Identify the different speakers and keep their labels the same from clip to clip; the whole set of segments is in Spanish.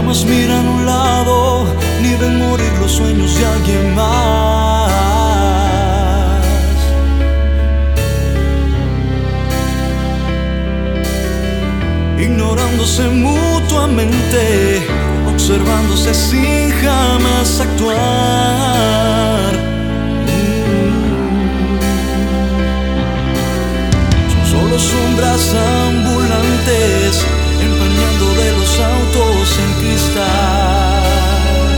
Speaker 1: más miran a un lado, ni ven morir los sueños de alguien más. Ignorándose mutuamente, observándose sin jamás actuar. Son solo sombras ambulantes, empañando de los autos en cristal.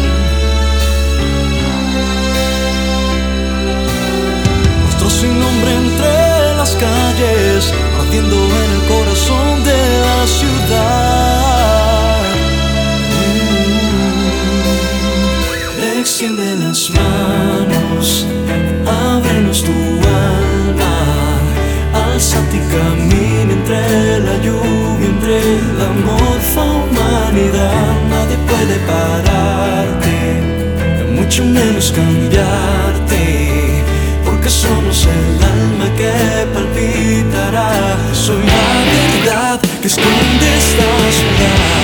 Speaker 1: Rostros sin nombre entre las calles, ardiendo en el corazón de la ciudad. Extiende las manos, ábrenos tu alma, alzate y camina entre la lluvia, entre la morfa humanidad. Nadie puede pararte, mucho menos cambiarte, porque somos el alma que palpitará. Soy la verdad que esconde esta ciudad.